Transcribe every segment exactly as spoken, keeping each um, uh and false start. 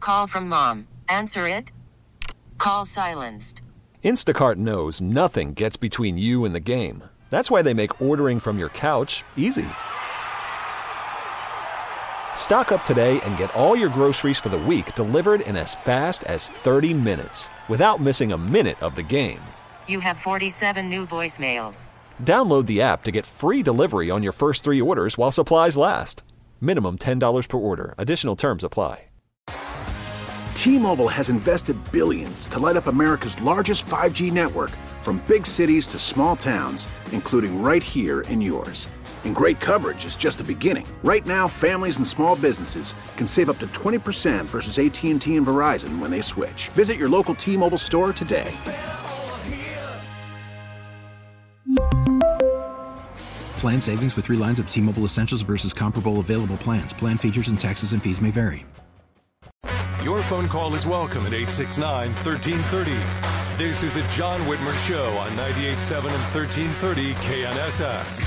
Call from mom. Answer it. Call silenced. Instacart knows nothing gets between you and the game. That's why they make ordering from your couch easy. Stock up today and get all your groceries for the week delivered in as fast as thirty minutes without missing a minute of the game. You have forty-seven new voicemails. Download the app to get free delivery on your first three orders while supplies last. Minimum ten dollars per order. Additional terms apply. T-Mobile has invested billions to light up America's largest five G network, from big cities to small towns, including right here in yours. And great coverage is just the beginning. Right now, families and small businesses can save up to twenty percent versus A T and T and Verizon when they switch. Visit your local T-Mobile store today. Plan savings with three lines of T-Mobile Essentials versus comparable available plans. Plan features and taxes and fees may vary. Your phone call is welcome at eight six nine, one three three zero. This is the John Whitmer Show on ninety-eight point seven and thirteen thirty K N S S.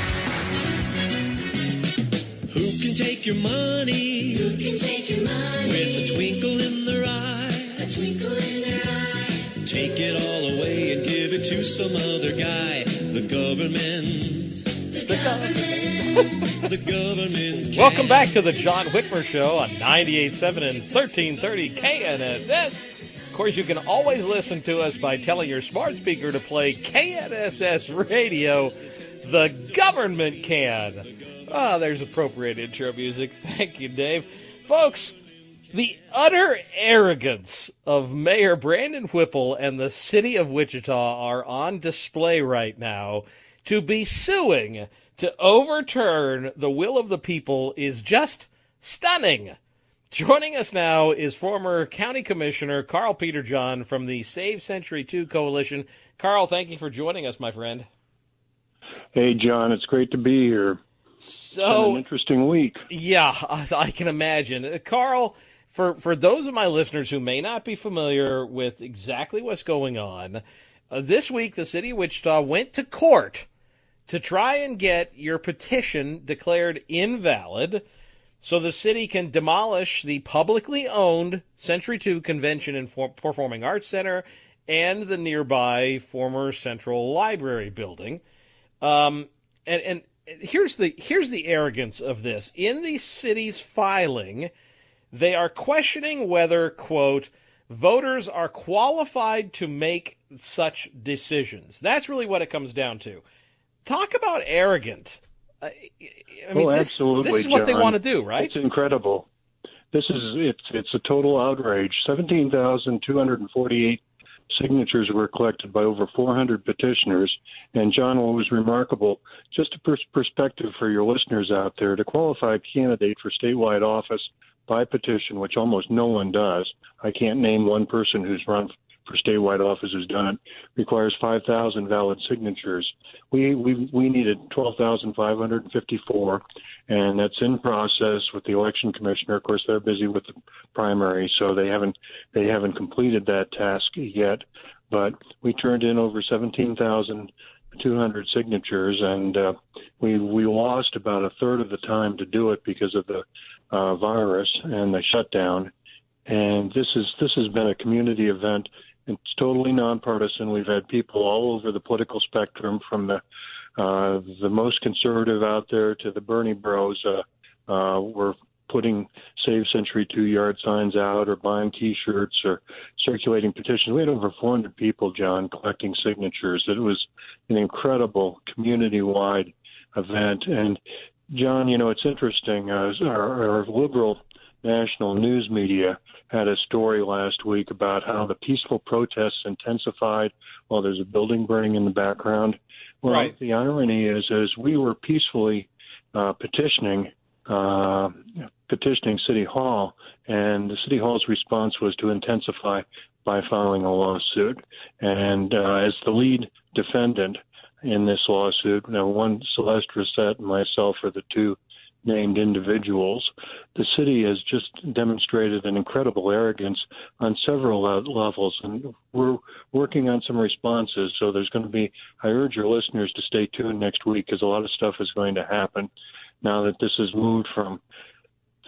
Who can take your money? Who can take your money? With a twinkle in their eye. A twinkle in their eye. Take it all away and give it to some other guy. The government. The government. The government. Can. Welcome back to the John Whitmer Show on ninety-eight point seven and thirteen thirty K N S S. Of course, you can always listen to us by telling your smart speaker to play K N S S Radio. The government can. Ah, oh, there's appropriate intro music. Thank you, Dave. Folks, the utter arrogance of Mayor Brandon Whipple and the city of Wichita are on display right now. To be suing to overturn the will of the people is just stunning. Joining us now is former County Commissioner Carl Peterjohn from the Save Century two Coalition. Carl, thank you for joining us, my friend. Hey, John, it's great to be here. So, it's been an interesting week. Yeah, I can imagine. Uh, Carl, for, for those of my listeners who may not be familiar with exactly what's going on, uh, this week the city of Wichita went to court to try and get your petition declared invalid so the city can demolish the publicly owned Century two Convention and Performing Arts Center and the nearby former Central Library building. Um, and, and here's the here's the arrogance of this. In the city's filing, they are questioning whether, quote, voters are qualified to make such decisions. That's really what it comes down to. Talk about arrogant. I, I mean, oh, this, absolutely, this is what John. they want to do, right? It's incredible. This is it's it's a total outrage. seventeen thousand two hundred forty-eight signatures were collected by over four hundred petitioners. And, John, what was remarkable, just a pers- perspective for your listeners out there, to qualify a candidate for statewide office by petition, which almost no one does. I can't name one person who's run for statewide office who's done it, requires five thousand valid signatures. We we we needed twelve thousand five hundred fifty-four, and that's in process with the election commissioner. Of course, they're busy with the primary, so they haven't they haven't completed that task yet. But we turned in over seventeen thousand two hundred signatures, and uh, we we lost about a third of the time to do it because of the uh, virus and the shutdown. And this is this has been a community event. It's totally nonpartisan. We've had people all over the political spectrum, from the uh, the most conservative out there to the Bernie bros. Uh, uh, we're putting Save Century two yard signs out, or buying T-shirts, or circulating petitions. We had over four hundred people, John, collecting signatures. It was an incredible community-wide event. And, John, you know, it's interesting. Uh, our, our liberal national news media had a story last week about how the peaceful protests intensified while there's a building burning in the background. Well, right. The irony is, is we were peacefully uh, petitioning uh, petitioning City Hall, and the City Hall's response was to intensify by filing a lawsuit. And uh, as the lead defendant in this lawsuit, you know, one, Celeste Rissette, and myself are the two named individuals. The city has just demonstrated an incredible arrogance on several levels, and we're working on some responses. So there's going to be, I urge your listeners to stay tuned next week, because a lot of stuff is going to happen now that this has moved from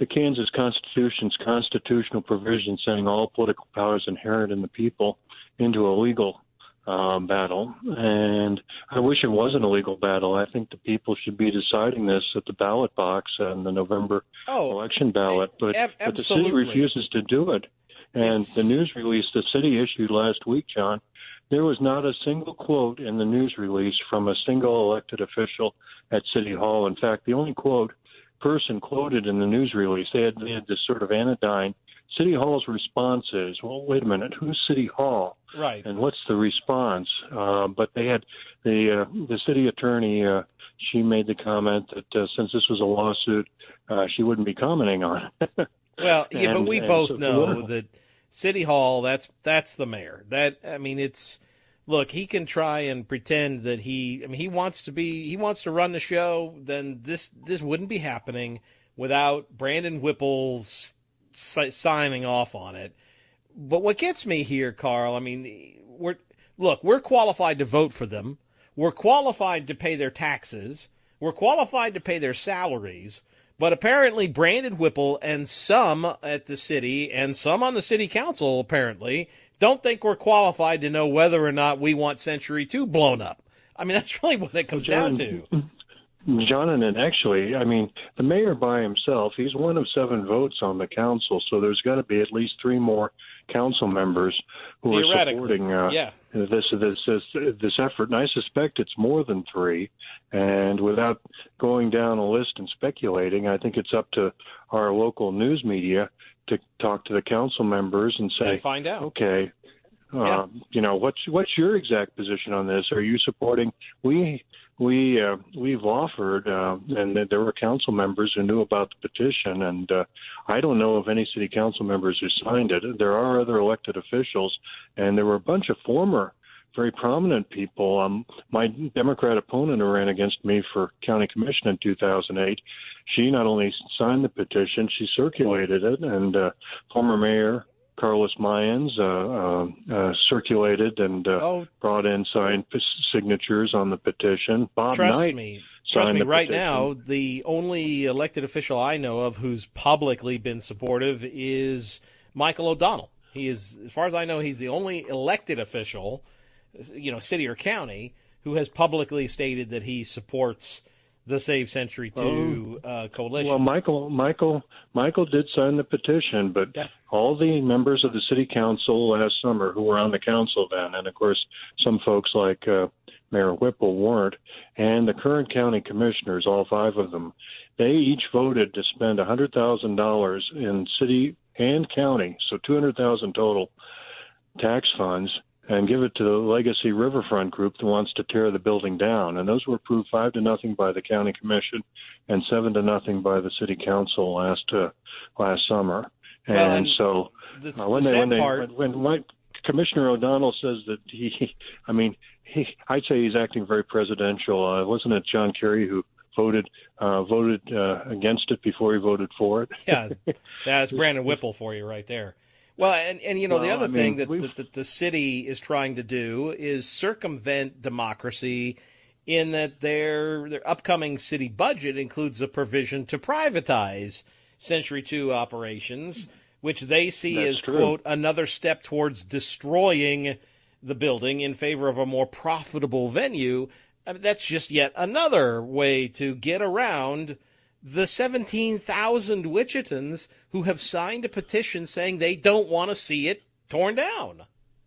the Kansas Constitution's constitutional provision saying all political power is inherent in the people into a legal uh, battle. And I wish it wasn't a legal battle. I think the people should be deciding this at the ballot box and the November oh, election ballot. But, ab- but the city refuses to do it. And it's... the news release the city issued last week, John, there was not a single quote in the news release from a single elected official at City Hall. In fact, the only quote person quoted in the news release, they had, they had this sort of anodyne. City Hall's response is, well, wait a minute, who's City Hall? Right. And what's the response? Uh, but they had the uh, the city attorney, uh, she made the comment that uh, since this was a lawsuit, uh, she wouldn't be commenting on it. Well, yeah, and, but we and both so, know well, that City Hall, that's that's the mayor. That I mean, it's look, he can try and pretend that he I mean he wants to be he wants to run the show, then this this wouldn't be happening without Brandon Whipple's si- signing off on it. But what gets me here, Carl, I mean, we're look, we're qualified to vote for them. We're qualified to pay their taxes. We're qualified to pay their salaries. But apparently Brandon Whipple and some at the city and some on the city council apparently don't think we're qualified to know whether or not we want Century two blown up. I mean, that's really what it comes John, down to. John, and actually, I mean, the mayor by himself, he's one of seven votes on the council, so there's got to be at least three more council members who are supporting uh, yeah. this, this this this effort. And I suspect it's more than three. And without going down a list and speculating, I think it's up to our local news media to talk to the council members and say, and find out. Okay, uh, yeah. you know, what's what's your exact position on this? Are you supporting? We we uh, we've offered, uh, and there were council members who knew about the petition, and uh, I don't know of any city council members who signed it. There are other elected officials, and there were a bunch of former, very prominent people. Um, my Democrat opponent who ran against me for county commission in two thousand eight, she not only signed the petition, she circulated it, and uh, former mayor Carlos Mayans uh, uh, uh, circulated and uh, oh. brought in signed p- signatures on the petition. Bob Trust Knight me. Trust me, the right petition. now, the only elected official I know of who's publicly been supportive is Michael O'Donnell. He is, as far as I know, he's the only elected official, you know, city or county, who has publicly stated that he supports the Save Century two oh. uh, coalition. Well, Michael, Michael, Michael did sign the petition, but yeah. all the members of the city council last summer who were on the council then, and of course some folks like uh, Mayor Whipple weren't, and the current county commissioners, all five of them, they each voted to spend one hundred thousand dollars in city and county, so two hundred thousand dollars total tax funds, and give it to the Legacy Riverfront Group that wants to tear the building down. And those were approved five to nothing by the county commission and seven to nothing by the city council last uh, last summer. And, well, and so the, uh, when the they when they part... when, when my, Commissioner O'Donnell says that he, I mean, he, I'd say he's acting very presidential. Uh, wasn't it John Kerry who voted uh, voted uh, against it before he voted for it? Yeah, that's Brandon Whipple for you right there. Well, and, and you know, well, the other I mean, thing that, we've... that, that the city is trying to do is circumvent democracy in that their their upcoming city budget includes a provision to privatize Century two operations, which they see That's as, true. quote, another step towards destroying the building in favor of a more profitable venue. I mean, that's just yet another way to get around the seventeen thousand Wichitans who have signed a petition saying they don't want to see it torn down.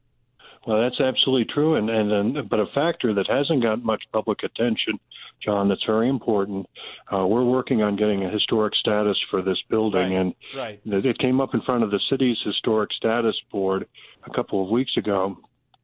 Well, that's absolutely true, and, and, and but a factor that hasn't got much public attention, John, that's very important. Uh, we're working on getting a historic status for this building, Right, and right. it came up in front of the city's historic status board a couple of weeks ago,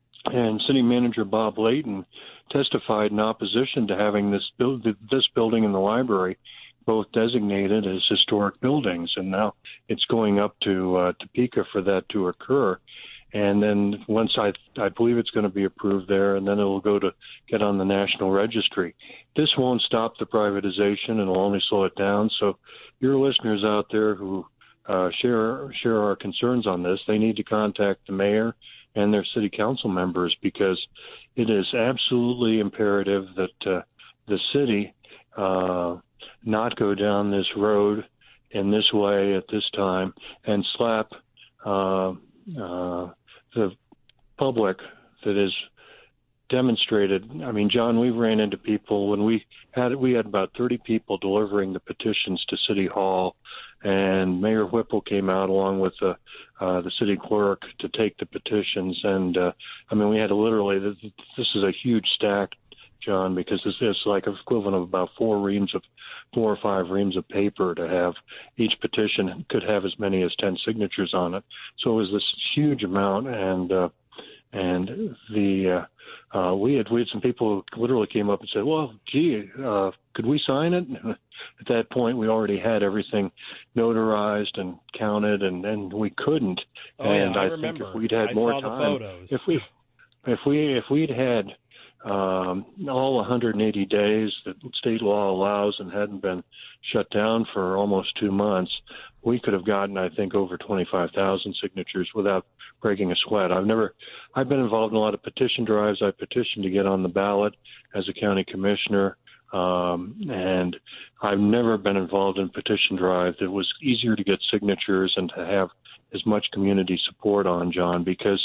and City Manager Bob Layton testified in opposition to having this build, this building and the library both designated as historic buildings, and now it's going up to uh, Topeka for that to occur. And then once I, I believe it's going to be approved there, and then it'll go to get on the National Registry. This won't stop the privatization, and it'll only slow it down. So your listeners out there who uh, share share our concerns on this, they need to contact the mayor and their city council members, because it is absolutely imperative that uh, the city uh, not go down this road in this way at this time and slap uh, uh, the public that is demonstrated. I mean, John, we ran into people when we had we had about thirty people delivering the petitions to City Hall, and Mayor Whipple came out along with the uh, the city clerk to take the petitions. And uh, I mean, we had to literally. This, this is a huge stack, John, because this is like equivalent of about four reams of four or five reams of paper to have. Each petition could have as many as ten signatures on it. So it was this huge amount, and uh, and the uh, uh, we had we had some people who literally came up and said, "Well, gee, uh, could we sign it?" And at that point, we already had everything notarized and counted, and, and we couldn't. Oh, and yeah, I, I remember. think if we'd had I more saw time, the photos. if we if we if we'd had um, all one hundred eighty days that state law allows and hadn't been shut down for almost two months, we could have gotten, I think, over twenty-five thousand signatures without breaking a sweat. I've never, I've been involved in a lot of petition drives. I petitioned to get on the ballot as a county commissioner, um, and I've never been involved in a petition drive that was easier to get signatures and to have as much community support on, John, because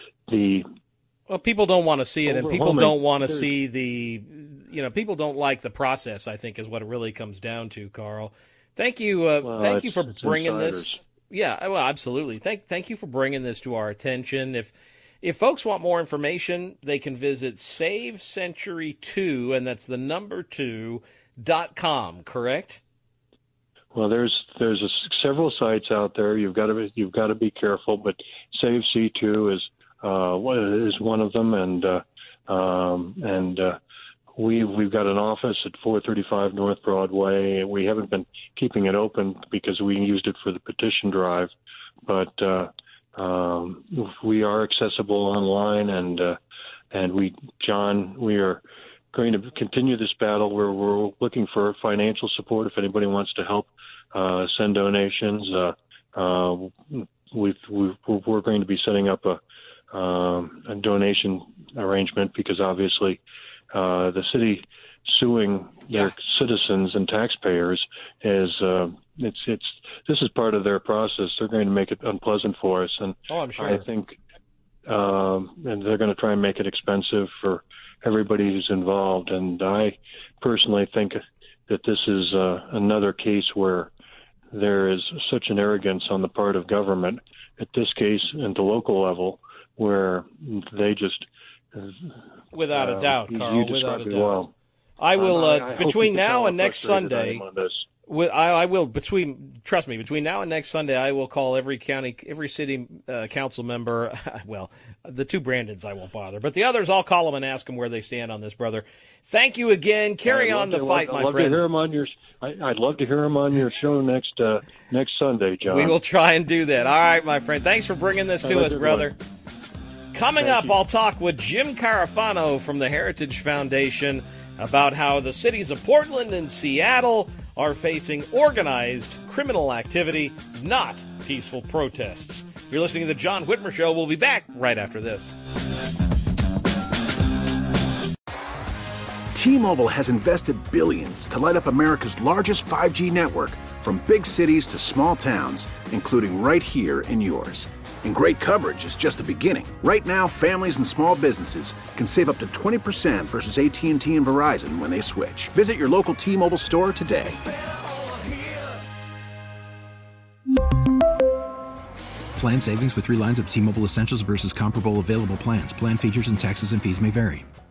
the Well, people don't want to see it, and people don't want to There's- see the, you know, people don't like the process, I think, is what it really comes down to, Carl. Thank you, uh, Well, thank you it's- for it's bringing this. insiders. Yeah, well, absolutely. Thank, thank you for bringing this to our attention. If, if folks want more information, they can visit Save Century Two, and that's the number two dot com. Correct? Well, there's there's a, several sites out there. You've got to be, you've got to be careful, but Save C two is uh, one- is one of them, and uh, um, and uh, we we've got an office at four thirty-five North Broadway. We haven't been keeping it open because we used it for the petition drive, but uh, um, we are accessible online, and uh, and we, John, we are going to continue this battle where we're looking for financial support. If anybody wants to help uh, send donations, uh, uh, we've, we've, we're going to be setting up a, um, a donation arrangement because obviously uh, the city suing their Yeah. citizens and taxpayers is uh, it's it's this is part of their process. They're going to make it unpleasant for us, and Oh, I'm sure. I think um, and they're going to try and make it expensive for everybody who's involved. And I personally think that this is uh, another case where there is such an arrogance on the part of government, at this case at the local level, where they just Without a uh, doubt, you- Carl, you without described a it doubt. well. I will, I- uh, I hope between you can now tell and how next frustrated I Sunday, am on this. Wi- I, I will between trust me between now and next Sunday I will call every county every city uh, council member. Well, the two Brandons I won't bother, but the others I'll call them and ask them where they stand on this, brother. Thank you again. Carry I'd on love the to- fight, I'd my love friend. To hear him on your, I, I'd love to hear him on your show next uh, next Sunday, John. We will try and do that. All right, my friend. Thanks for bringing this Have to a us, good brother. one. Coming Thank up, you. I'll talk with Jim Carafano from the Heritage Foundation about how the cities of Portland and Seattle are facing organized criminal activity, not peaceful protests. You're listening to The John Whitmer Show. We'll be back right after this. T-Mobile has invested billions to light up America's largest five G network, from big cities to small towns, including right here in yours. And great coverage is just the beginning. Right now, families and small businesses can save up to twenty percent versus A T and T and Verizon when they switch. Visit your local T-Mobile store today. Plan savings with three lines of T-Mobile Essentials versus comparable available plans. Plan features and taxes and fees may vary.